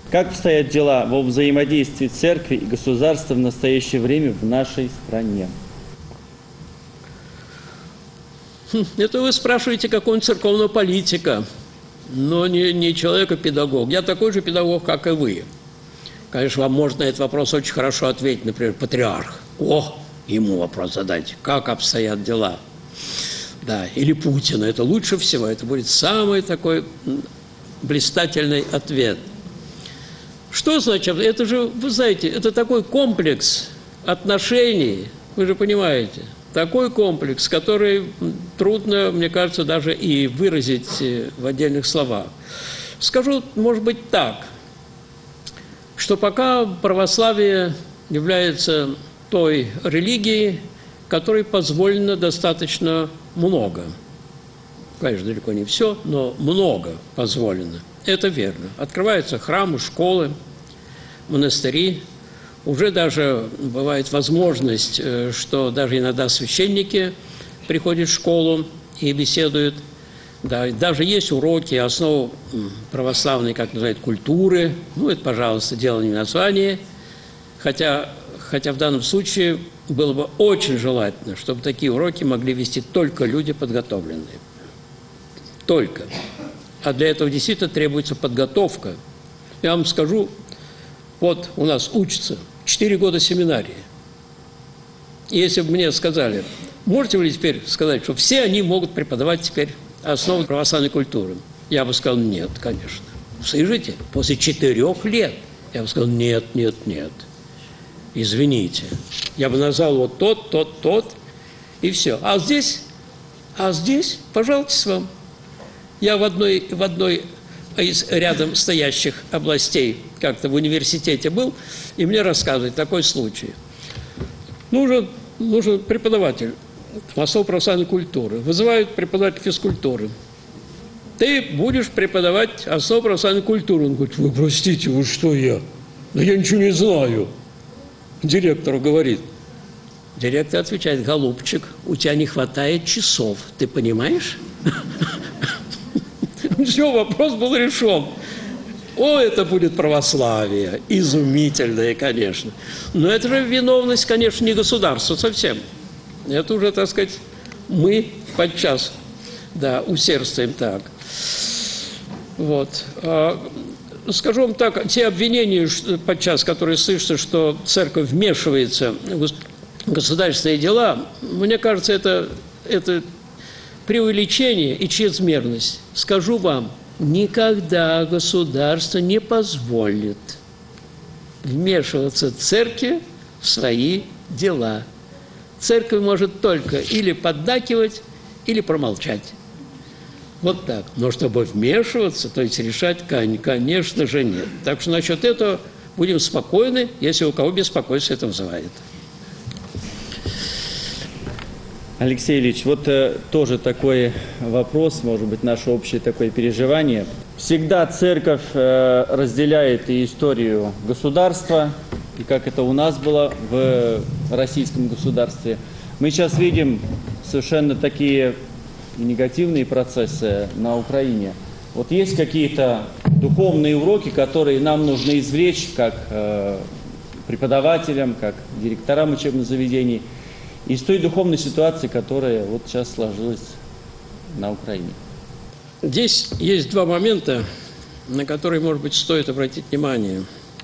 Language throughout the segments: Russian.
Как обстоят дела во взаимодействии церкви и государства в настоящее время в нашей стране? Это вы спрашиваете какого-нибудь церковного политика, но не человека-педагог. Я такой же педагог, как и вы. Конечно, вам можно на этот вопрос очень хорошо ответить, например, патриарх. Ему вопрос задать, как обстоят дела. Да, или Путина. Это лучше всего, это будет самый такой блистательный ответ. Что значит? Это же, вы знаете, это такой комплекс отношений, вы же понимаете, такой комплекс, который трудно, мне кажется, даже и выразить в отдельных словах. Скажу, может быть, так, что пока православие является той религией, которой позволено достаточно много. Конечно, далеко не все, но много позволено. Это верно. Открываются храмы, школы, монастыри. Уже даже бывает возможность, что даже иногда священники приходят в школу и беседуют. Да, даже есть уроки основ православной, как называют, культуры. Ну, это, пожалуйста, дело не в названии. Хотя в данном случае было бы очень желательно, чтобы такие уроки могли вести только люди подготовленные. Только. А для этого действительно требуется подготовка. Я вам скажу, вот у нас учатся 4 года семинарии. И если бы мне сказали, можете вы теперь сказать, что все они могут преподавать теперь основы православной культуры? Я бы сказал, нет, конечно. Слышите? После 4 лет я бы сказал, нет. Извините. Я бы назвал вот тот, и все. А здесь, пожалуйста, вам. Я в одной из рядом стоящих областей как-то в университете был, и мне рассказывают такой случай. Нужен преподаватель основ православной культуры. Вызывают преподавателя физкультуры. Ты будешь преподавать основу православной культуры. Он говорит, вы простите, вы что я? Да я ничего не знаю. Директору говорит. Директор отвечает, голубчик, у тебя не хватает часов, ты понимаешь? Все, вопрос был решен. Это будет православие, изумительное, конечно. Но это же виновность, конечно, не государства совсем. Это уже, так сказать, мы подчас, да, усердствуем так. Вот. Скажу вам так, те обвинения, подчас, которые слышатся, что церковь вмешивается в государственные дела, мне кажется, это преувеличение и чрезмерность. Скажу вам, никогда государство не позволит вмешиваться церкви в свои дела. Церковь может только или поддакивать, или промолчать. Вот так. Но чтобы вмешиваться, то есть решать, конечно же, нет. Так что насчет этого будем спокойны, если у кого беспокойство это вызывает. Алексей Ильич, вот тоже такой вопрос, может быть, наше общее такое переживание. Всегда церковь разделяет и историю государства, и как это у нас было в российском государстве. Мы сейчас видим совершенно такие негативные процессы на Украине. Вот есть какие-то духовные уроки, которые нам нужно извлечь как преподавателям, как директорам учебных заведений, из той духовной ситуации, которая вот сейчас сложилась на Украине. Здесь есть 2 момента, на которые, может быть, стоит обратить внимание.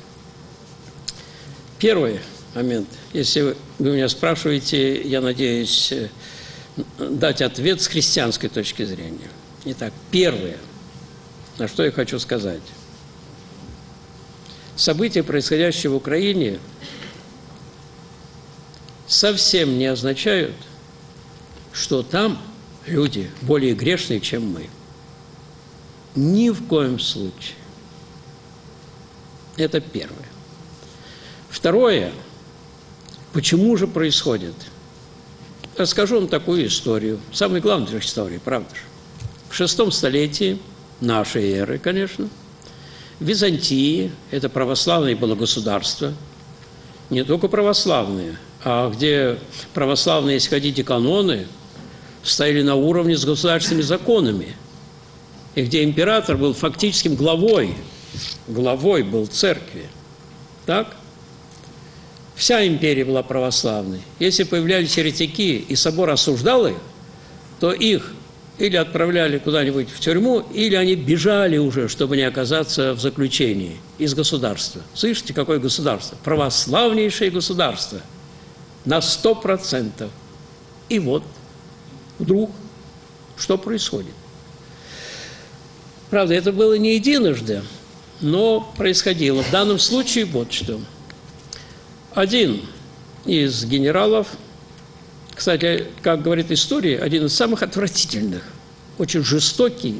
Первый момент, если вы меня спрашиваете, я надеюсь дать ответ с христианской точки зрения. Итак, первое, на что я хочу сказать. События, происходящие в Украине, совсем не означают, что там люди более грешные, чем мы. Ни в коем случае. Это первое. Второе. Почему же происходит? Расскажу вам такую историю. Самая главная история, правда же. В VI столетии нашей эры, конечно, в Византии, это православное было государство, не только православные, а где православные, если хотите, каноны, стояли на уровне с государственными законами, и где император был фактическим главой главой был церкви. Так? Вся империя была православной. Если появлялись еретики, и собор осуждал их, то их или отправляли куда-нибудь в тюрьму, или они бежали уже, чтобы не оказаться в заключении из государства. Слышите, какое государство? Православнейшее государство. На 100%. И вот вдруг что происходит? Правда, это было не единожды, но происходило. В данном случае вот что. Один из генералов, кстати, как говорит история, один из самых отвратительных, очень жестокий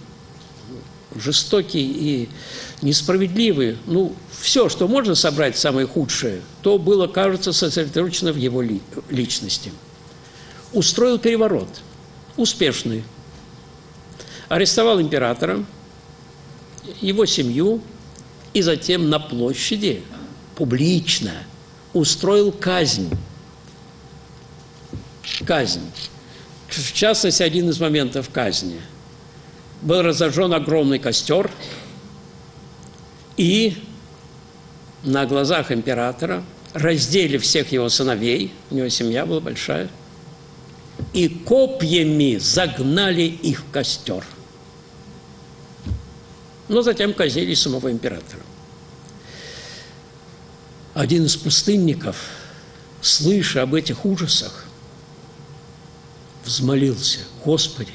и несправедливый, ну, все, что можно собрать самое худшее, то было, кажется, сосредоточено в его личности. Устроил переворот, успешный, арестовал императора, его семью, и затем на площади публично устроил казнь. Казнь. В частности, один из моментов казни. Был разожжен огромный костер, и на глазах императора раздели всех его сыновей, у него семья была большая, и копьями загнали их в костер. Но затем казнили самого императора. Один из пустынников, слыша об этих ужасах, взмолился: Господи,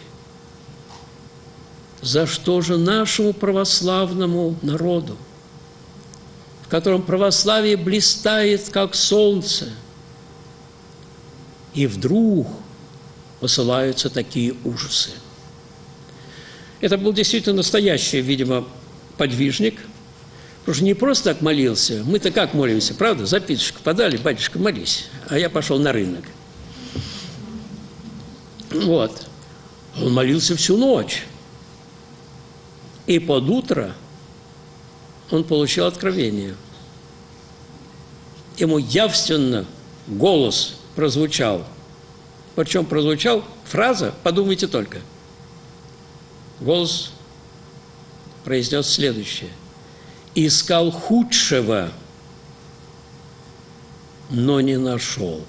за что же нашему православному народу, в котором православие блистает, как солнце, и вдруг посылаются такие ужасы? Это был действительно настоящий, видимо, подвижник, потому что не просто так молился. Мы-то как молимся, правда? Записочку подали: батюшка, молись. А я пошел на рынок. Вот. Он молился всю ночь. И под утро он получил откровение. Ему явственно голос прозвучал. Причем прозвучал фраза, подумайте только. Голос произнес следующее: «Искал худшего, но не нашел».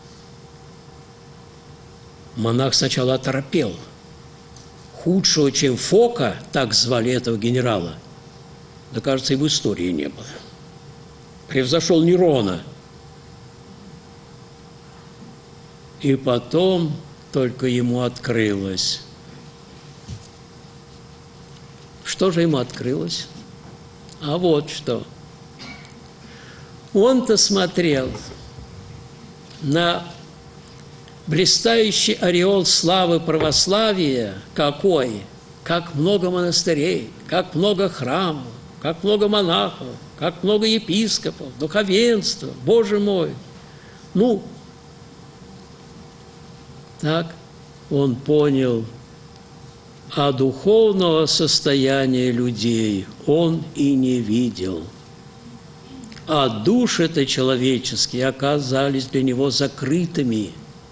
Монах сначала оторопел. Худшего, чем Фока, так звали этого генерала, да, кажется, и в истории не было. Превзошел Нерона. И потом только ему открылось. Что же ему открылось? А вот что. Он-то смотрел на блистающий ореол славы православия, какой, как много монастырей, как много храмов, как много монахов, как много епископов, духовенства, Боже мой. Ну, так он понял, а духовного состояния людей он и не видел. А души-то человеческие оказались для него закрытыми.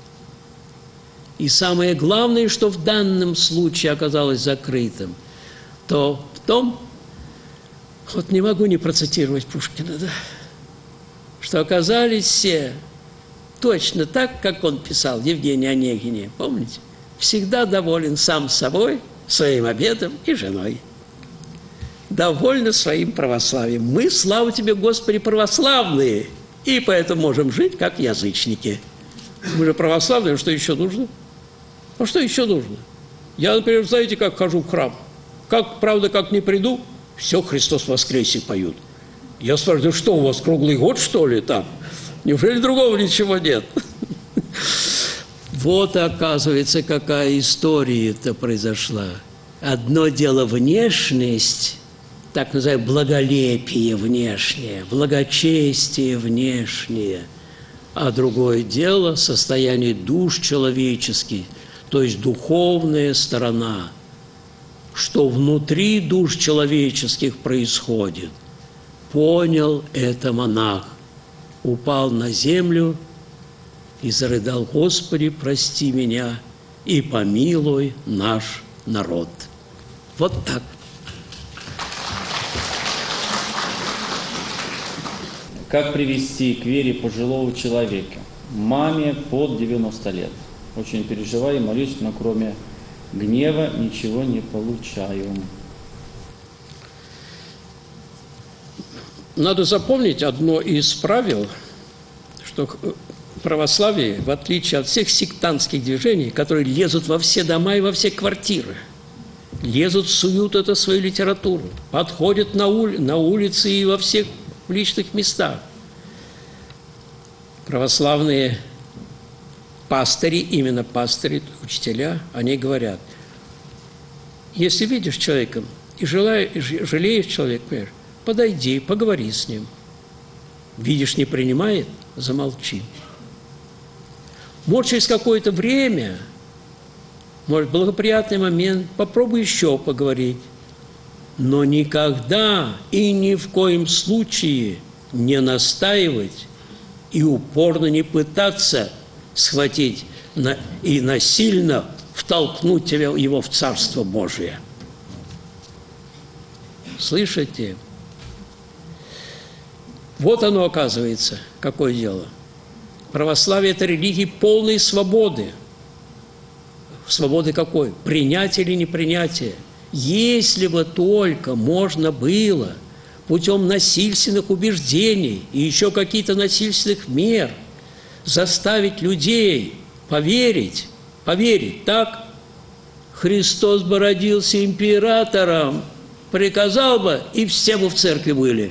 И самое главное, что в данном случае оказалось закрытым, то в том, вот не могу не процитировать Пушкина, да, что оказались все точно так, как он писал, Евгений Онегине, помните? Всегда доволен сам собой, своим обедом и женой. Довольны своим православием. Мы, слава тебе, Господи, православные, и поэтому можем жить, как язычники. Мы же православные, что еще нужно? А что еще нужно? Я, например, знаете, как хожу в храм? Как, правда, как не приду, все, Христос воскресе поют. Я спрашиваю: да что, у вас круглый год, что ли, там? Неужели другого ничего нет? Вот, оказывается, какая история-то произошла. Одно дело внешность, так называемое благолепие внешнее, благочестие внешнее, а другое дело состояние душ человеческих, то есть духовная сторона, что внутри душ человеческих происходит. Понял это монах, упал на землю и зарыдал: Господи, прости меня и помилуй наш народ. Вот так. Как привести к вере пожилого человека? Маме под 90 лет. Очень переживаю, молюсь, но кроме гнева ничего не получаю. Надо запомнить одно из правил, что православие, в отличие от всех сектантских движений, которые лезут во все дома и во все квартиры, лезут, суют это свою литературу, подходят на улице и во всех личных местах. Православные пастыри, именно пастыри, учителя, они говорят, если видишь человека и жалеешь человека, понимаешь, подойди, поговори с ним. Видишь, не принимает, замолчи. Может, через какое-то время, может, благоприятный момент, попробуй еще поговорить. Но никогда и ни в коем случае не настаивать и упорно не пытаться схватить и насильно втолкнуть его в Царство Божие. Слышите? Вот оно оказывается, какое дело. Православие – это религия полной свободы. Свободы какой? Принятие или непринятие. Если бы только можно было путем насильственных убеждений и еще каких-то насильственных мер заставить людей поверить, так, Христос бы родился императором, приказал бы, и все бы в церкви были.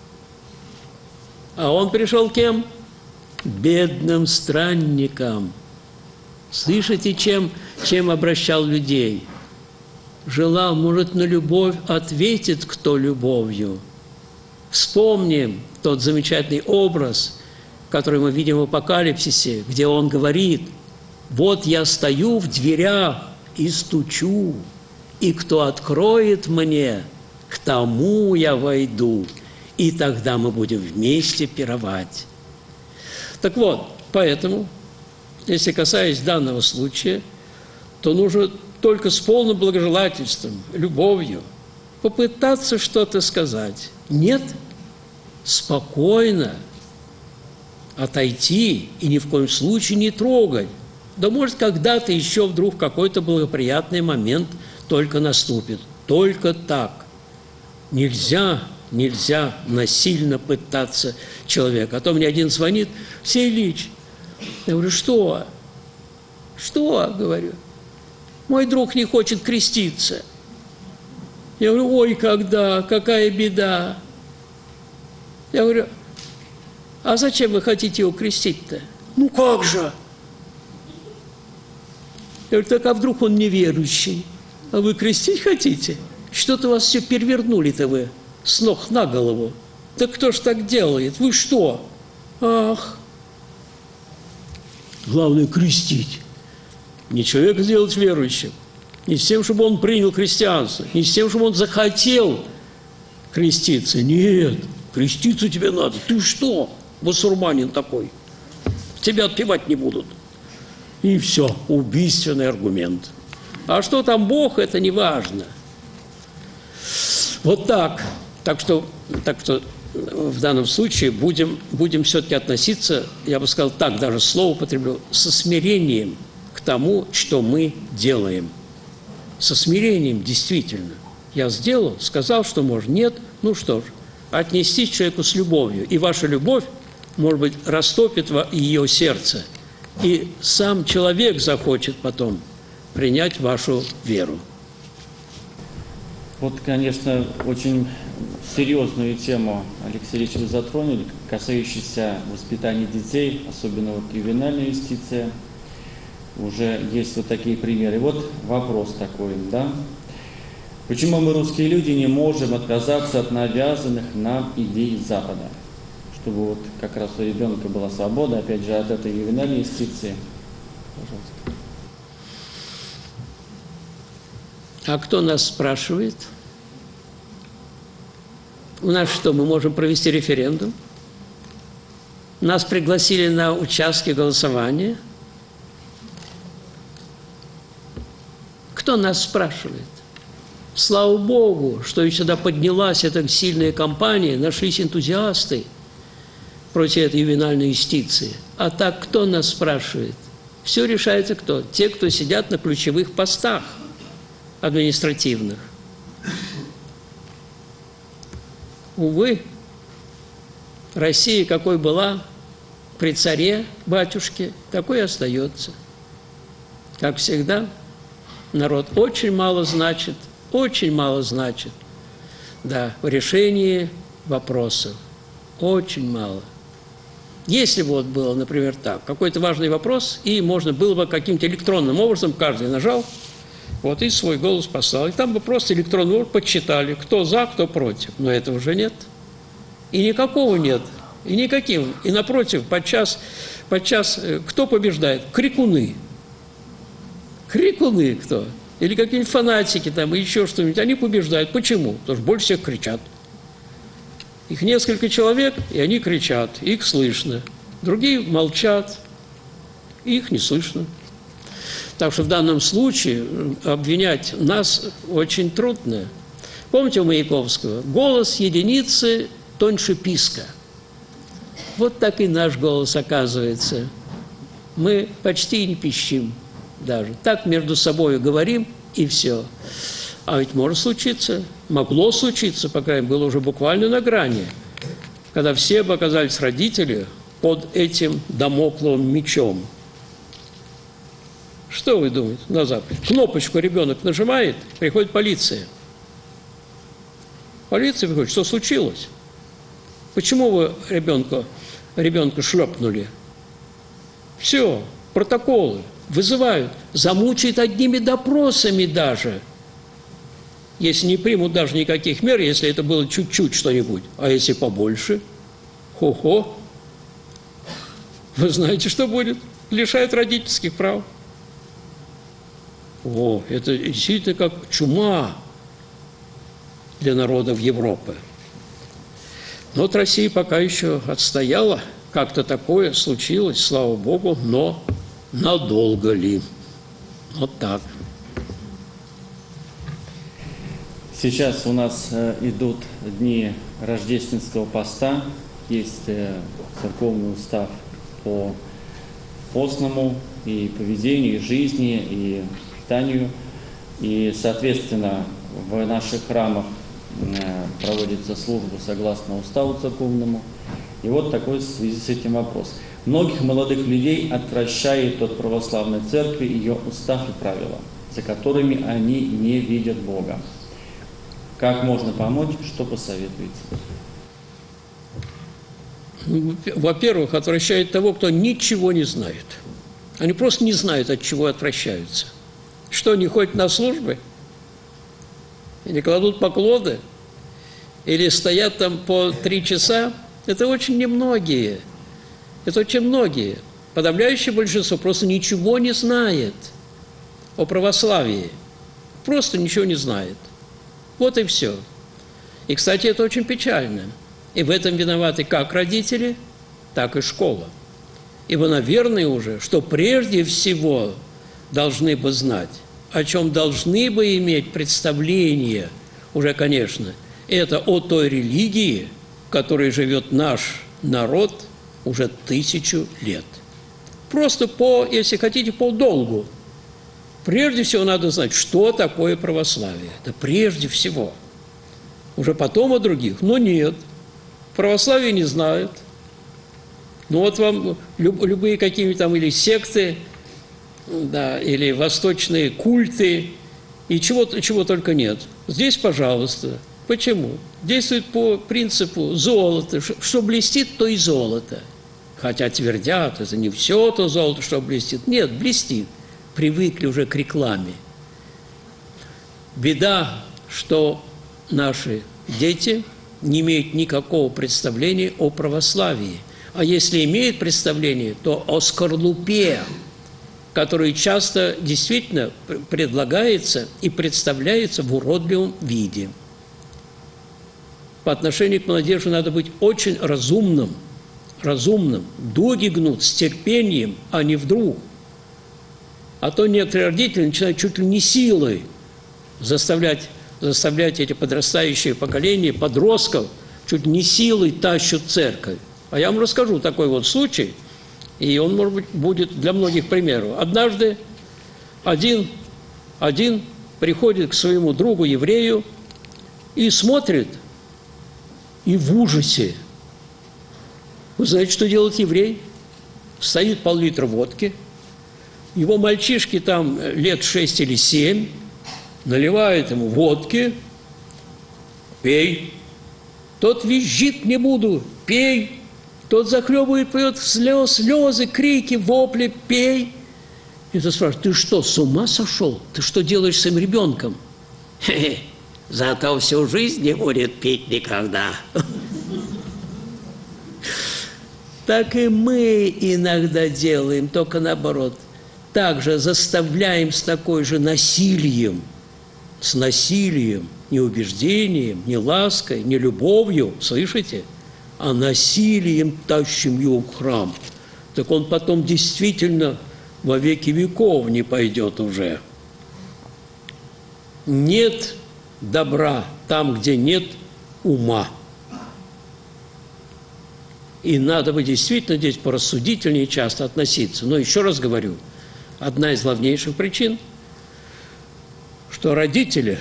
А он пришел кем? Бедным странником. Слышите, чем обращал людей? Желал, может, на любовь ответит кто любовью. Вспомним тот замечательный образ, который мы видим в Апокалипсисе, где он говорит: «Вот я стою в дверях и стучу, и кто откроет мне, к тому я войду, и тогда мы будем вместе пировать». Так вот, поэтому, если касаясь данного случая, то нужно только с полным благожелательством, любовью попытаться что-то сказать. Нет, спокойно отойти и ни в коем случае не трогать. Да может, когда-то еще вдруг какой-то благоприятный момент только наступит. Только так. Нельзя насильно пытаться человека. А то мне один звонит: Алексей Ильич, я говорю, что? Что? Говорю. Мой друг не хочет креститься. Я говорю, ой, когда, какая беда. Я говорю, а зачем вы хотите его крестить-то? Ну как же? Я говорю, так а вдруг он неверующий? А вы крестить хотите? Что-то вас все перевернули-то вы с ног на голову. Да кто ж так делает? Вы что? Ах! Главное крестить. Не человека сделать верующим, не с тем, чтобы он принял христианство, не с тем, чтобы он захотел креститься. Нет, креститься тебе надо. Ты что, басурманин такой? Тебя отпевать не будут. И все, убийственный аргумент. А что там Бог, это не важно. Вот так. Так что в данном случае будем все-таки относиться, я бы сказал так, даже слово употреблю, со смирением к тому, что мы делаем. Со смирением, действительно. Я сделал, сказал, что можно. Нет, ну что ж, отнестись к человеку с любовью. И ваша любовь, может быть, растопит ее сердце. И сам человек захочет потом принять вашу веру. Вот, конечно, очень серьезную тему, Алексей Ильич, вы затронули, касающуюся воспитания детей, особенно вот ювенальная юстиция. Уже есть вот такие примеры. Вот вопрос такой, да? Почему мы, русские люди, не можем отказаться от навязанных нам идей Запада? Чтобы вот как раз у ребенка была свобода, опять же, от этой ювенальной юстиции. Пожалуйста. А кто нас спрашивает? У нас что, мы можем провести референдум? Нас пригласили на участки голосования. Кто нас спрашивает? Слава Богу, что и сюда поднялась эта сильная кампания, нашлись энтузиасты, против этой ювенальной юстиции. А так кто нас спрашивает? Все решается кто? Те, кто сидят на ключевых постах административных. Увы, Россия, какой была при царе, батюшке, такой и остается. Как всегда, народ очень мало значит, да, в решении вопросов. Очень мало. Если бы вот было, например, так, какой-то важный вопрос, и можно было бы каким-то электронным образом, каждый нажал, вот, и свой голос послал. И там бы просто электронным образом подсчитали, кто за, кто против. Но этого уже нет. И никакого нет. И никаким. И напротив, подчас кто побеждает? Крикуны. Крикуны кто? Или какие-нибудь фанатики там, и еще что-нибудь. Они побеждают. Почему? Потому что больше всех кричат. Их несколько человек, и они кричат. Их слышно. Другие молчат. И их не слышно. Так что в данном случае обвинять нас очень трудно. Помните у Маяковского? Голос единицы тоньше писка. Вот так и наш голос оказывается. Мы почти не пищим даже. Так между собой говорим, и все. А ведь может случиться, могло случиться, по крайней мере, было уже буквально на грани, когда все бы оказались родители под этим дамокловым мечом. Что вы думаете на Западе? Кнопочку ребенок нажимает, приходит полиция. Полиция приходит, что случилось? Почему вы ребенка шлепнули? Все, протоколы вызывают, замучают одними допросами даже. Если не примут даже никаких мер, если это было чуть-чуть что-нибудь, а если побольше, хо-хо, вы знаете, что будет? Лишают родительских прав. О, это действительно как чума для народов Европы. Но вот Россия пока еще отстояла, как-то такое случилось, слава Богу, но надолго ли? Вот так. Сейчас у нас идут дни рождественского поста, есть церковный устав по постному и поведению, и жизни, и питанию. И, соответственно, в наших храмах проводится служба согласно уставу церковному. И вот такой в связи с этим вопрос. Многих молодых людей отвращает от православной церкви ее устав и правила, за которыми они не видят Бога. Как можно помочь, что посоветуете? Во-первых, отвращает того, кто ничего не знает. Они просто не знают, от чего отвращаются. Что, не ходят на службы? Или кладут поклоны? Или стоят там по 3 часа? Это очень немногие. Это очень многие. Подавляющее большинство просто ничего не знает о православии. Просто ничего не знает. Вот и все. И, кстати, это очень печально. И в этом виноваты как родители, так и школа. Ибо, наверное, уже, что прежде всего должны бы знать, о чем должны бы иметь представление, уже, конечно, это о той религии, в которой живет наш народ уже 1000 лет. Просто по, если хотите, по долгу. Прежде всего надо знать, что такое православие. Это прежде всего. Уже потом о других. Но нет. Православие не знают. Ну вот вам любые какие-нибудь там или секты, да, или восточные культы, и чего только нет. Здесь, пожалуйста. Почему? Действует по принципу золота. Что блестит, то и золото. Хотя твердят, это не все то золото, что блестит. Нет, блестит. Привыкли уже к рекламе. Беда, что наши дети не имеют никакого представления о православии. А если имеют представление, то о скорлупе, которая часто действительно предлагается и представляется в уродливом виде. По отношению к молодежи надо быть очень разумным, дуги гнут с терпением, а не вдруг. А то некоторые родители начинают чуть ли не силой заставлять эти подрастающие поколения, подростков, чуть ли не силой тащат церковь. А я вам расскажу такой вот случай, и он, может быть, будет для многих примером. Однажды один приходит к своему другу еврею и смотрит, и в ужасе. Вы знаете, что делает еврей? Стоит пол-литра водки, его мальчишки там лет 6 или 7, наливают ему водки, пей. Тот визжит, не буду, пей. Тот захлебывает, поет слезы, крики, вопли, пей. И тот спрашивает: ты что, с ума сошел? Ты что делаешь с своим ребенком? Хе-хе, зато всю жизнь не будет пить никогда. Так и мы иногда делаем, только наоборот. Также заставляем с такой же насилием, не убеждением, не лаской, не любовью, слышите? А насилием тащим его в храм. Так он потом действительно во веки веков не пойдет уже. Нет добра там, где нет ума. И надо бы действительно здесь порассудительнее часто относиться. Но еще раз говорю, одна из главнейших причин, что родители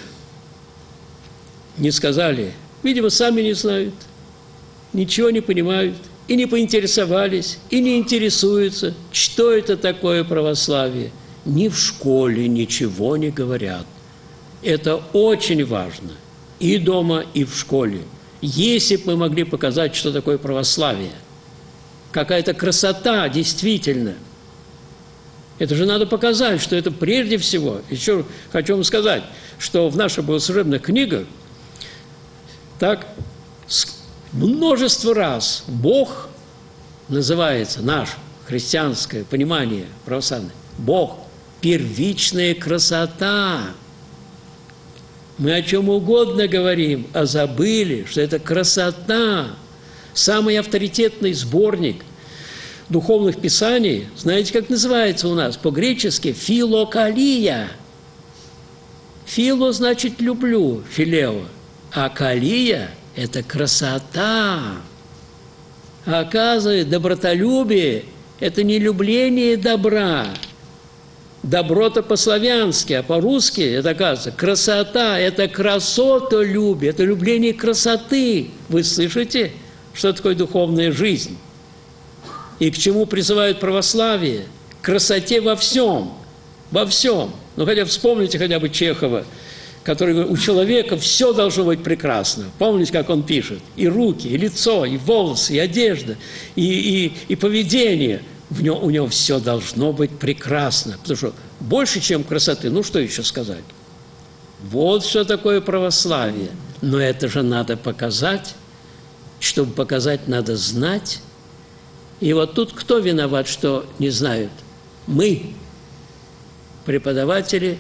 не сказали, видимо, сами не знают, ничего не понимают, и не поинтересовались, и не интересуются, что это такое православие. Ни в школе ничего не говорят. Это очень важно. И дома, и в школе. Если бы мы могли показать, что такое православие, какая-то красота, действительно. Это же надо показать, что это прежде всего. Еще хочу вам сказать, что в наших богослужебных книгах так множество раз Бог называется, наше христианское понимание православное, Бог – первичная красота. Мы о чем угодно говорим, а забыли, что это красота. Самый авторитетный сборник духовных писаний, знаете, как называется у нас? По-гречески «филокалия». «Фило» значит «люблю», «филео», а «калия» – это красота. А оказывается, добротолюбие – это не любление добра. Добро-то по-славянски, а по-русски, это оказывается, красота – это красотолюбие, это любление красоты. Вы слышите, что такое духовная жизнь? И к чему призывают православие? К красоте во всем, во всем. Ну, хотя вспомните хотя бы Чехова, который говорит, у человека все должно быть прекрасно. Помните, как он пишет? И руки, и лицо, и волосы, и одежда, и поведение. У него все должно быть прекрасно. Потому что больше, чем красоты, ну что еще сказать? Вот что такое православие. Но это же надо показать. Чтобы показать, надо знать. И вот тут кто виноват, что не знают? Мы, преподаватели,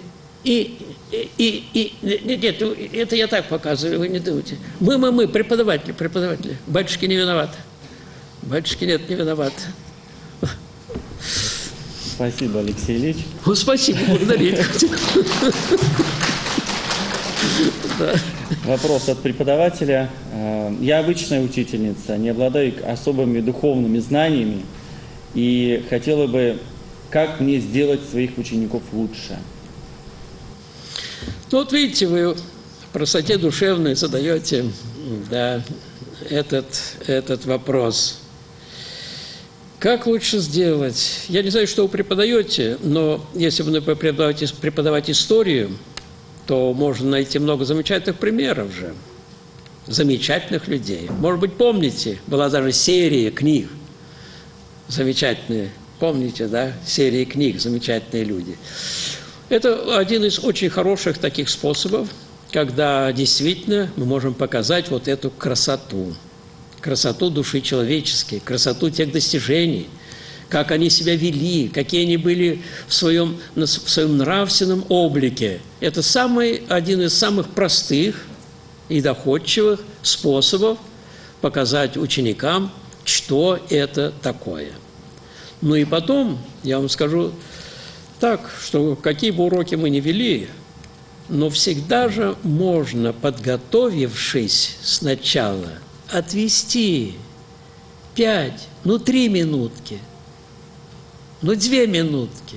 нет, это я так показываю, вы не думайте. Мы, преподаватели. Батюшки не виноваты. Батюшки нет, не виноваты. Спасибо, Алексей Ильич. Ну, спасибо, благодарить. Вопрос от преподавателя. Я обычная учительница, не обладаю особыми духовными знаниями и хотела бы, как мне сделать своих учеников лучше? Ну, вот видите, вы в простоте душевной задаете, да, этот вопрос. Как лучше сделать? Я не знаю, что вы преподаете, но если вы преподавать историю, то можно найти много замечательных примеров же, замечательных людей. Может быть, помните, была даже серия книг замечательные. Помните, да? Серия книг «Замечательные люди». Это один из очень хороших таких способов, когда действительно мы можем показать вот эту красоту. Красоту души человеческой, красоту тех достижений, как они себя вели, какие они были в своем нравственном облике. Это один из самых простых и доходчивых способов показать ученикам, что это такое. Ну и потом, я вам скажу так, что какие бы уроки мы ни вели, но всегда же можно, подготовившись сначала, отвести 5, ну 3 минутки, ну 2 минутки,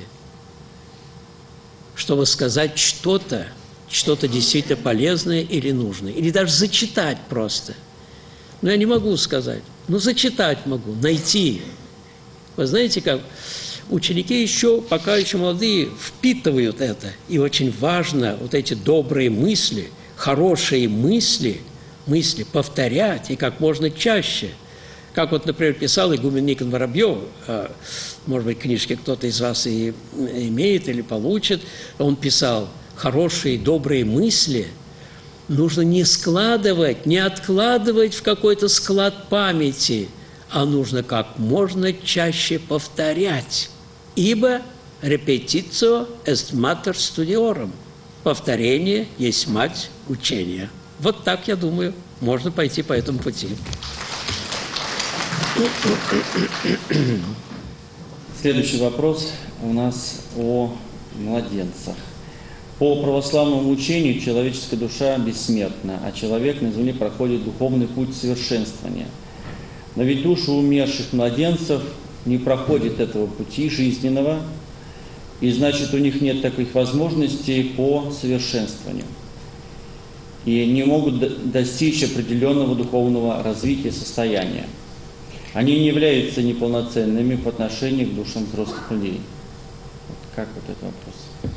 чтобы сказать что-то действительно полезное или нужное. Или даже зачитать просто. Но я не могу сказать. Но зачитать могу, найти. Вы знаете, как ученики еще, пока еще молодые, впитывают это. И очень важно вот эти добрые мысли, хорошие мысли повторять и как можно чаще. Как вот, например, писал игумен Никон Воробьев, может быть, книжки кто-то из вас и имеет или получит, он писал: хорошие, добрые мысли нужно не складывать, не откладывать в какой-то склад памяти, а нужно как можно чаще повторять. Ибо repetitio est mater studiorum. Повторение есть мать учения. Вот так, я думаю, можно пойти по этому пути. Следующий вопрос у нас о младенцах. По православному учению человеческая душа бессмертна, а человек на земле проходит духовный путь совершенствования. Но ведь души умерших младенцев не проходят этого пути жизненного, и значит, у них нет таких возможностей по совершенствованию. И не могут достичь определенного духовного развития состояния. Они не являются неполноценными по отношению к душам взрослых людей. Вот как вот этот вопрос?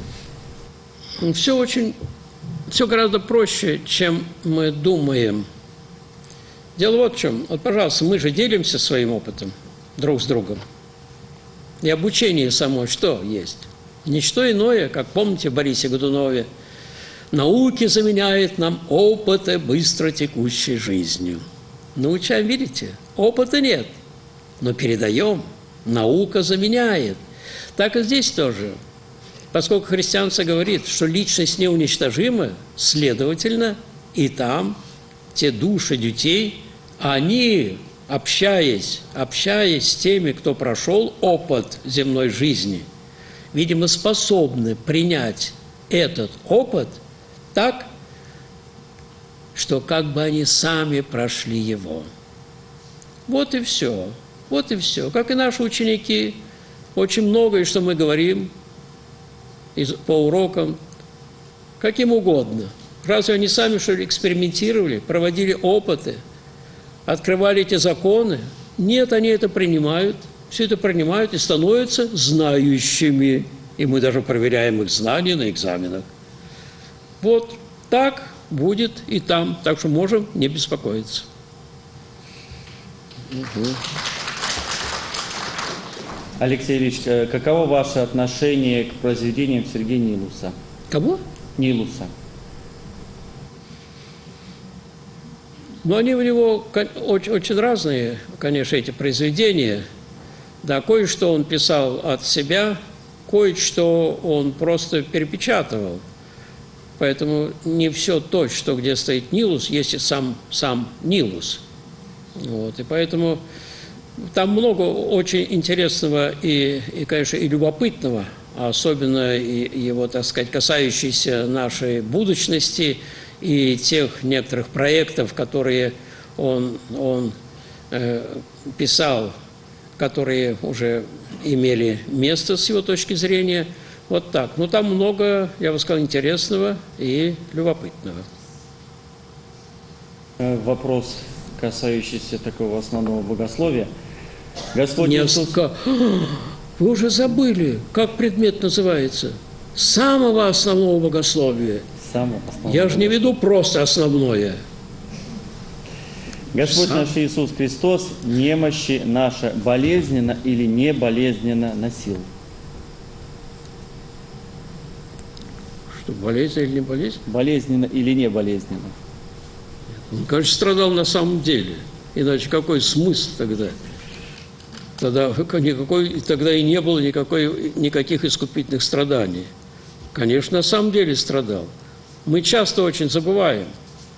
Все гораздо проще, чем мы думаем. Дело вот в чем. Вот, пожалуйста, мы же делимся своим опытом друг с другом. И обучение само что есть? Ничто иное, как помните в Борисе Годунове, науки заменяет нам опыты быстро текущей жизнью. Научаем, видите? Опыта нет, но передаем. Наука заменяет. Так и здесь тоже. Поскольку христианство говорит, что личность неуничтожима, следовательно, и там те души детей, они, общаясь с теми, кто прошел опыт земной жизни, видимо, способны принять этот опыт так, что как бы они сами прошли его. Вот и все. Вот и все. Как и наши ученики, очень многое, что мы говорим по урокам, каким угодно. Разве они сами, что ли, экспериментировали, проводили опыты, открывали эти законы? Нет, они это принимают, все это принимают и становятся знающими. И мы даже проверяем их знания на экзаменах. Вот так будет и там, так что можем не беспокоиться. Алексей Ильич, каково ваше отношение к произведениям Сергея Нилуса? Кого? Нилуса. Но они у него очень разные, конечно, эти произведения. Да, кое-что он писал от себя, кое-что он просто перепечатывал. Поэтому не все то, что где стоит Нилус, есть и сам Нилус. Вот, и поэтому там много очень интересного и, конечно, и любопытного, а особенно и его, так сказать, касающиеся нашей будущности и тех некоторых проектов, которые он писал, которые уже имели место с его точки зрения. Вот так. Но там много, я бы сказал, интересного и любопытного. Вопрос, касающийся такого основного богословия. Господь Иисус... Вы уже забыли, как предмет называется? Самого основного богословия. Я же не веду просто основное. Господь наш Иисус Христос немощи наша болезненно или не болезненно носил. Что, болезненно или не болезненно? Болезненно или не болезненно? Он, конечно, страдал на самом деле. Иначе какой смысл тогда? Тогда и не было никаких искупительных страданий. Конечно, на самом деле страдал. Мы часто очень забываем,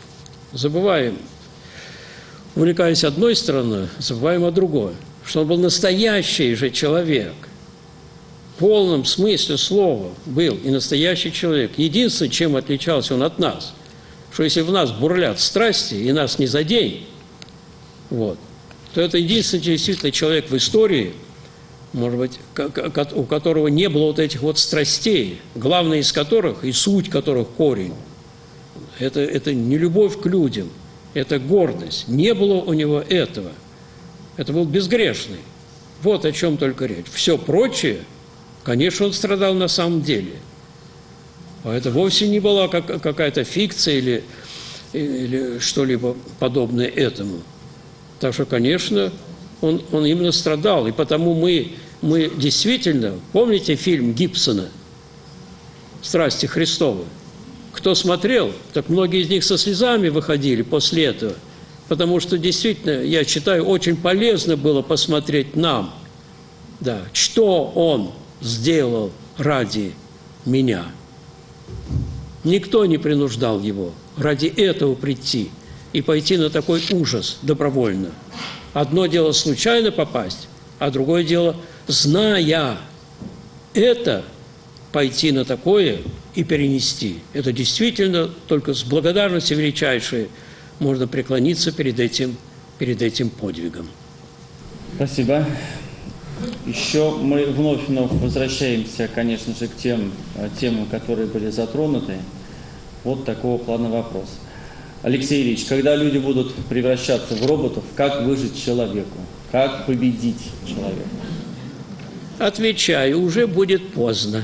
увлекаясь одной стороной, забываем о другой, что он был настоящий же человек, в полном смысле слова был и настоящий человек. Единственное, чем отличался он от нас, что если в нас бурлят страсти, и нас не за день, вот, то это единственный действительно человек в истории, может быть, у которого не было вот этих вот страстей, главная из которых и суть которых корень. Это не любовь к людям, это гордость. Не было у него этого. Это был безгрешный. Вот о чем только речь. Все прочее, конечно, он страдал на самом деле. А это вовсе не была какая-то фикция или что-либо подобное этому. Так что, конечно, он именно страдал. И потому мы действительно, помните фильм Гибсона «Страсти Христовы»? Кто смотрел, так многие из них со слезами выходили после этого. Потому что действительно, я считаю, очень полезно было посмотреть нам, да, что он сделал ради меня. Никто не принуждал его ради этого прийти и пойти на такой ужас добровольно. Одно дело случайно попасть, а другое дело, зная это, пойти на такое и перенести. Это действительно только с благодарностью величайшей можно преклониться перед этим подвигом. Спасибо. Еще мы вновь возвращаемся, конечно же, к тем темам, которые были затронуты. Вот такого плана вопрос. Алексей Ильич, когда люди будут превращаться в роботов, как выжить человеку? Как победить человека? Отвечаю, уже будет поздно.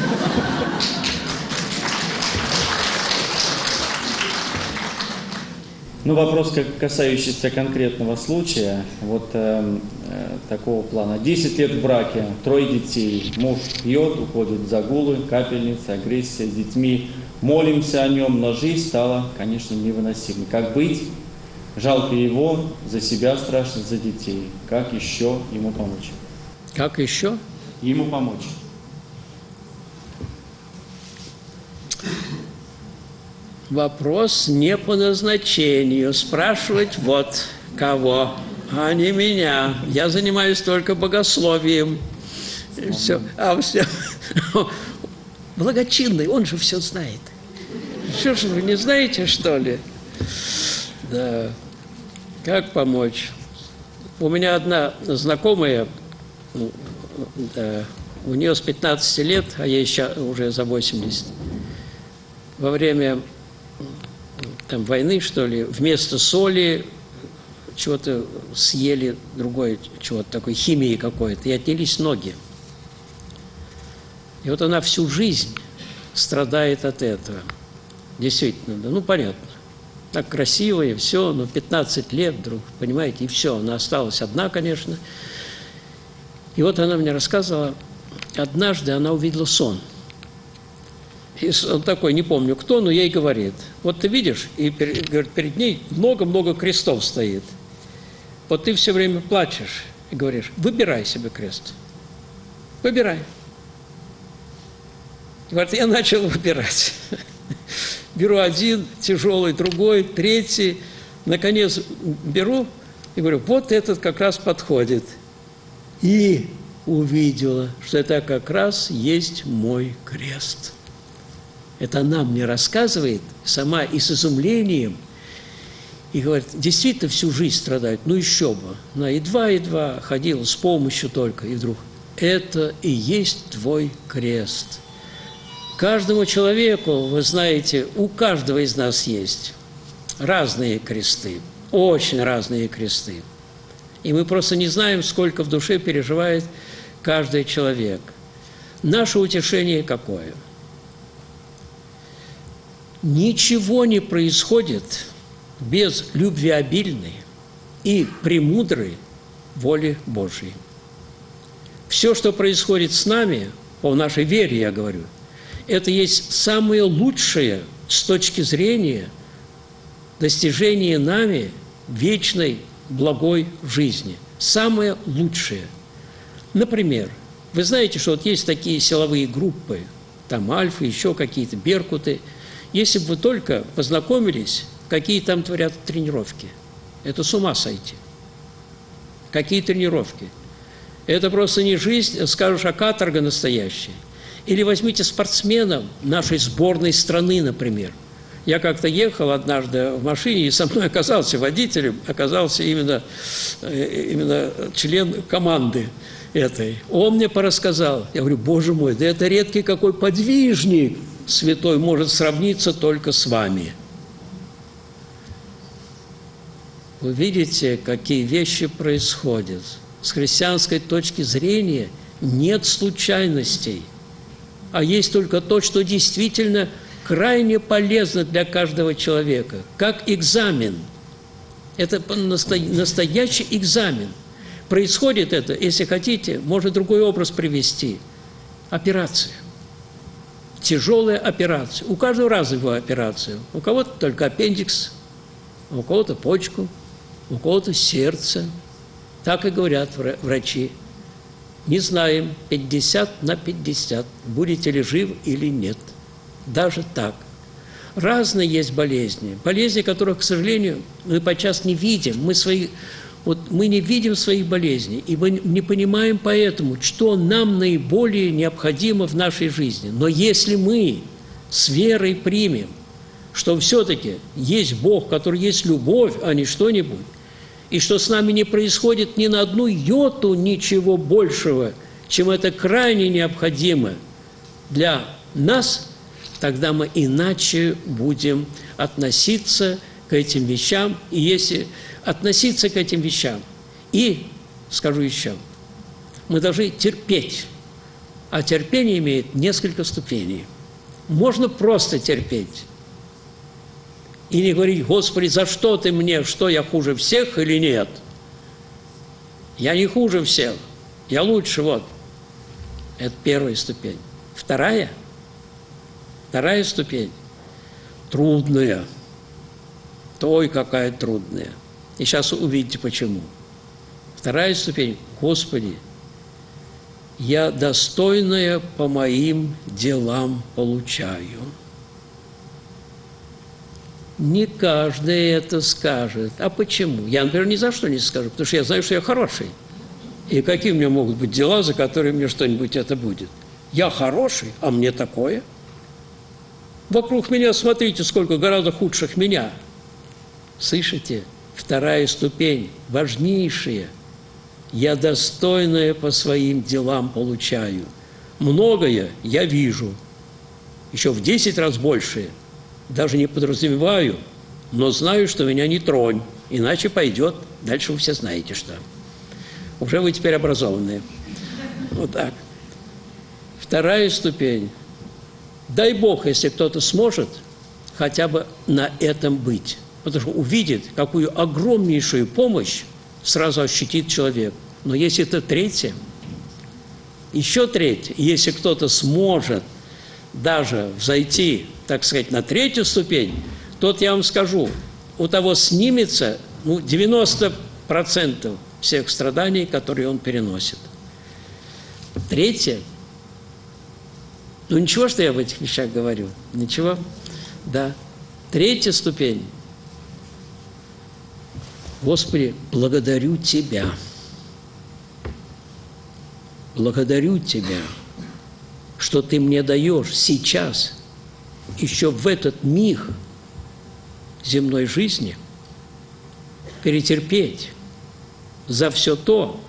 Ну, вопрос, касающийся конкретного случая, вот такого плана. 10 лет в браке, 3 детей, муж пьет, уходит в загулы, капельница, агрессия с детьми. Молимся о нем, но жизнь стала, конечно, невыносимой. Как быть? Жалко его, за себя страшно, за детей. Как еще ему помочь? Как еще? Ему помочь. Вопрос не по назначению. Спрашивать вот кого, а не меня. Я занимаюсь только богословием. Все. Благочинный, он же все знает. Что ж вы не знаете, что ли? Да. Как помочь? У меня одна знакомая, да, у нее с 15 лет, а ей сейчас уже за 80, во время там войны, что ли, вместо соли чего-то съели другое, чего-то такой, химии какой-то, и отнялись ноги. И вот она всю жизнь страдает от этого. Действительно, да, ну, понятно. Так красиво и все, но 15 лет вдруг, понимаете, и все. Она осталась одна, конечно. И вот она мне рассказывала, однажды она увидела сон. И он такой, не помню кто, но ей говорит, вот ты видишь, и перед ней много-много крестов стоит. Вот ты все время плачешь и говоришь, выбирай себе крест. Выбирай. Говорит, я начал выбирать. Беру один, тяжелый, другой, третий. Наконец беру и говорю, вот этот как раз подходит. И увидела, что это как раз есть мой крест. Это она мне рассказывает сама и с изумлением. И говорит, действительно всю жизнь страдает. Ну еще бы. Она едва-едва ходила с помощью только. И вдруг, это и есть твой крест. Каждому человеку, вы знаете, у каждого из нас есть разные кресты, очень разные кресты. И мы просто не знаем, сколько в душе переживает каждый человек. Наше утешение какое? Ничего не происходит без любвеобильной и премудрой воли Божьей. Все, что происходит с нами, по нашей вере, я говорю, это есть самое лучшее с точки зрения достижения нами вечной благой жизни. Самое лучшее. Например, вы знаете, что вот есть такие силовые группы, там Альфа, еще какие-то Беркуты. Если бы вы только познакомились, какие там творят тренировки, это с ума сойти. Какие тренировки? Это просто не жизнь, скажешь, а каторга настоящая. Или возьмите спортсменов нашей сборной страны, например. Я как-то ехал однажды в машине, и со мной оказался водителем, оказался именно член команды этой. Он мне порассказал. Я говорю, боже мой, да это редкий какой подвижник святой может сравниться только с вами. Вы видите, какие вещи происходят. С христианской точки зрения нет случайностей, а есть только то, что действительно крайне полезно для каждого человека, как экзамен. Это настоящий экзамен. Происходит это, если хотите, можно другой образ привести. Операция. Тяжелая операция. У каждого разовая операция. У кого-то только аппендикс, у кого-то почку, у кого-то сердце. Так и говорят врачи. Не знаем, 50 на 50, будете ли живы или нет. Даже так. Разные есть болезни. Болезни, которых, к сожалению, мы подчас не видим. Мы не видим своих болезней. И мы не понимаем поэтому, что нам наиболее необходимо в нашей жизни. Но если мы с верой примем, что все-таки есть Бог, который есть любовь, а не что-нибудь, и что с нами не происходит ни на одну йоту ничего большего, чем это крайне необходимо для нас, тогда мы иначе будем относиться к этим вещам. И если относиться к этим вещам, и, скажу еще, мы должны терпеть, а терпение имеет несколько ступеней. Можно просто терпеть и не говорить, Господи, за что ты мне, что я хуже всех или нет? Я не хуже всех, я лучше, вот. Это первая ступень. Вторая ступень трудная. Ой, какая трудная. И сейчас увидите, почему. Вторая ступень. Господи, я достойное по моим делам получаю. Не каждый это скажет. А почему? Я, например, ни за что не скажу, потому что я знаю, что я хороший. И какие у меня могут быть дела, за которые мне что-нибудь это будет? Я хороший, а мне такое? Вокруг меня, смотрите, сколько гораздо худших меня. Слышите? Вторая ступень, важнейшая. Я достойное по своим делам получаю. Многое я вижу. Еще в 10 раз больше. Даже не подразумеваю, но знаю, что меня не тронь. Иначе пойдет. Дальше вы все знаете, что. Уже вы теперь образованные. Вот так. Вторая ступень. Дай Бог, если кто-то сможет хотя бы на этом быть. Потому что увидит, какую огромнейшую помощь сразу ощутит человек. Но если это третье, еще третье, если кто-то сможет даже взойти, так сказать, на третью ступень, тот, я вам скажу, у того снимется 90% всех страданий, которые он переносит. Третье. Ничего, что я об этих вещах говорю? Ничего? Да. Третья ступень. Господи, благодарю Тебя. Благодарю Тебя, что Ты мне даешь сейчас, еще в этот миг земной жизни, перетерпеть за все то,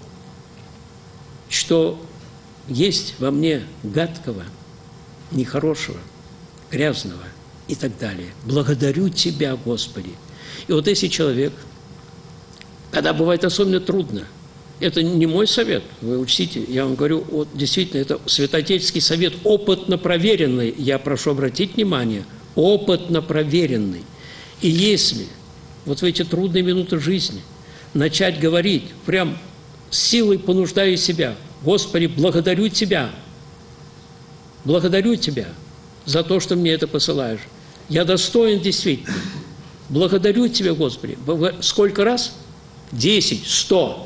что есть во мне гадкого, нехорошего, грязного и так далее. Благодарю Тебя, Господи. И вот если человек, когда бывает особенно трудно, это не мой совет, вы учтите, я вам говорю, вот, действительно, это святоотеческий совет, опытно проверенный, я прошу обратить внимание, опытно проверенный. И если вот в эти трудные минуты жизни начать говорить, прям силой понуждая себя, Господи, благодарю Тебя за то, что мне это посылаешь. Я достоин действительно. Благодарю Тебя, Господи. Сколько раз? 10, 100.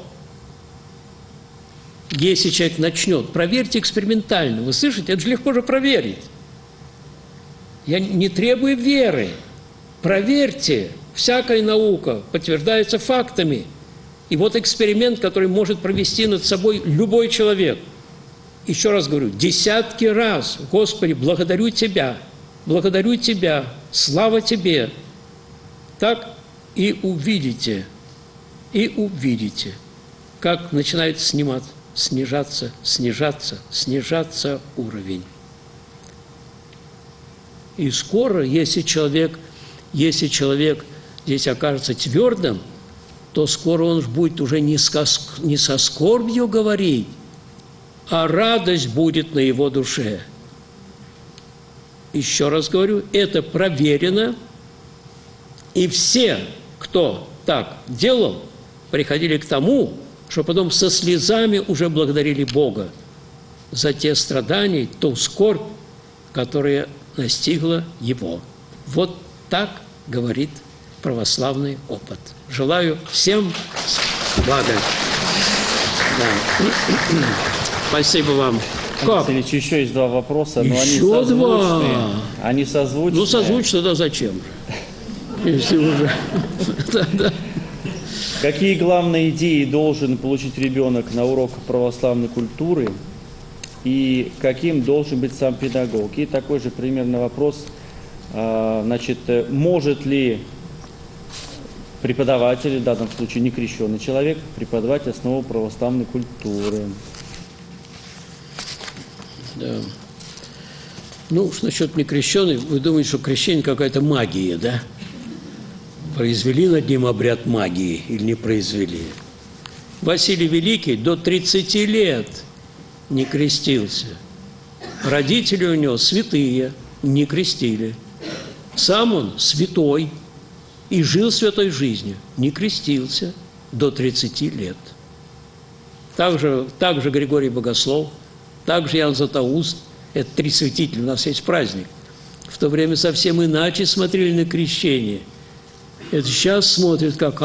Если человек начнет, проверьте экспериментально. Вы слышите, это же легко же проверить. Я не требую веры. Проверьте. Всякая наука подтверждается фактами. И вот эксперимент, который может провести над собой любой человек. Еще раз говорю, десятки раз, Господи, благодарю Тебя слава тебе. Так и увидите, как начинает снижаться уровень. И скоро, если человек здесь окажется твердым, то скоро он будет уже не со скорбью говорить, а радость будет на его душе. Еще раз говорю, это проверено, и все, кто так делал, приходили к тому, что потом со слезами уже благодарили Бога за те страдания, ту скорбь, которая настигла его. Вот так говорит православный опыт. Желаю всем блага. Да. Спасибо вам. Как? Алексей Ильич, еще есть два вопроса, но они Еще созвучные. два? Они созвучные. Ну, созвучно, да зачем же? Если уже... Да. Какие главные идеи должен получить ребенок на уроках православной культуры и каким должен быть сам педагог? И такой же примерно вопрос, значит, может ли преподаватель, в данном случае некрещенный человек, преподавать основу православной культуры? Да. Ну, уж насчет некрещенных, вы думаете, что крещение какая-то магия, да? Произвели над ним обряд магии или не произвели? Василий Великий до 30 лет не крестился. Родители у него святые, не крестили. Сам он святой и жил святой жизнью, не крестился до 30 лет. Также Григорий Богослов, также Иоанн Златоуст, это 3 святителя, у нас есть праздник. В то время совсем иначе смотрели на крещение. Это сейчас смотрят как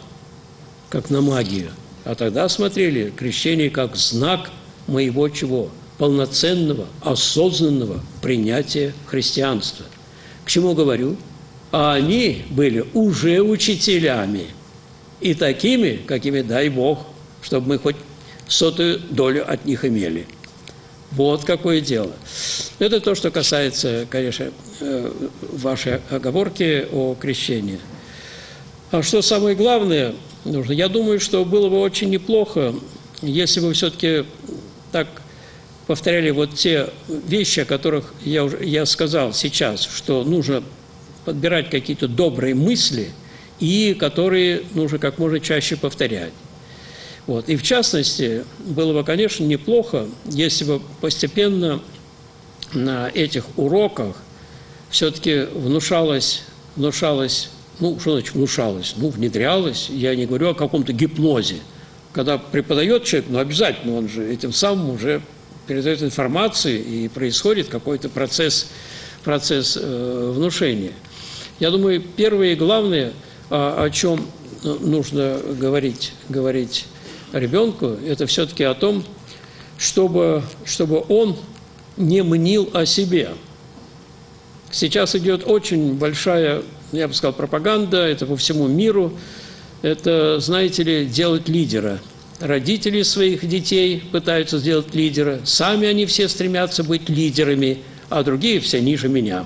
на магию. А тогда смотрели крещение как знак моего чего? Полноценного, осознанного принятия христианства. К чему говорю? А они были уже учителями. И такими, какими, дай Бог, чтобы мы хоть 100-ю долю от них имели. Вот какое дело. Это то, что касается, конечно, вашей оговорки о крещении. А что самое главное нужно? Я думаю, что было бы очень неплохо, если бы все-таки так повторяли вот те вещи, о которых я сказал сейчас, что нужно подбирать какие-то добрые мысли и которые нужно как можно чаще повторять. Вот. И в частности, было бы, конечно, неплохо, если бы постепенно на этих уроках все-таки внушалось, ну, что значит внушалось? Ну, внедрялось, я не говорю о каком-то гипнозе. Когда преподает человек, ну, обязательно он же этим самым уже передает информацию, и происходит какой-то процесс внушения. Я думаю, первое и главное, о чем нужно говорить ребенку, это все-таки о том, чтобы он не мнил о себе. Сейчас идет очень большая, я бы сказал, пропаганда, это по всему миру. Это, знаете ли, делать лидера. Родители своих детей пытаются сделать лидера, сами они все стремятся быть лидерами, а другие все ниже меня.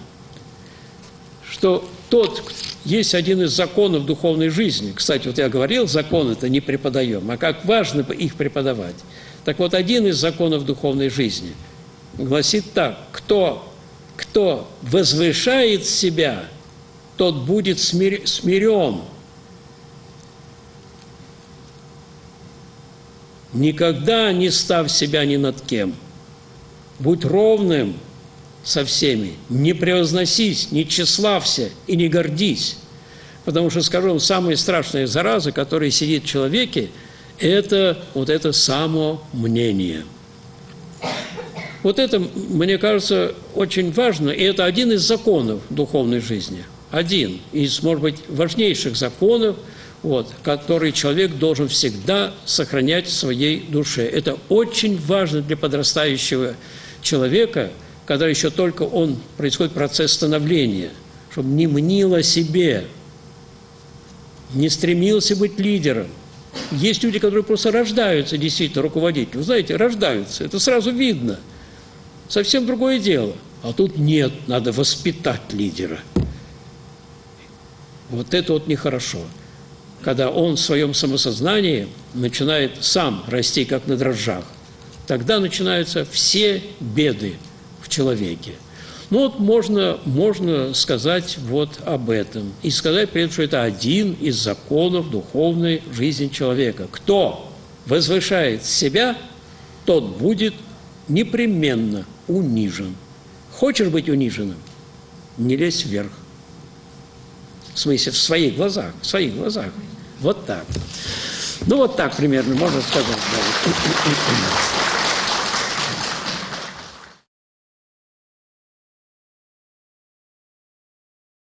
Что есть один из законов духовной жизни. Кстати, вот я говорил, закон это не преподаем, а как важно их преподавать. Так вот, один из законов духовной жизни гласит так: кто возвышает себя, тот будет смирен. Никогда не став себя ни над кем. Будь ровным со всеми, не превозносись, не тщеславься и не гордись. Потому что, скажу вам, самая страшная зараза, которая сидит в человеке, это вот это самомнение. Вот это, мне кажется, очень важно, и это один из законов духовной жизни. Один из, может быть, важнейших законов, который человек должен всегда сохранять в своей душе. Это очень важно для подрастающего человека, когда еще только происходит процесс становления, чтобы не мнил о себе, не стремился быть лидером. Есть люди, которые просто рождаются действительно руководителями. Вы знаете, рождаются, это сразу видно. Совсем другое дело. А тут нет, надо воспитать лидера. Вот это вот нехорошо. Когда он в своем самосознании начинает сам расти, как на дрожжах, тогда начинаются все беды в человеке. Ну вот можно сказать вот об этом. И сказать при этом, что это один из законов духовной жизни человека. Кто возвышает себя, тот будет непременно унижен. Хочешь быть униженным? Не лезь вверх. В смысле, в своих глазах, в своих глазах. Вот так. Ну, вот так примерно можно сказать. Да.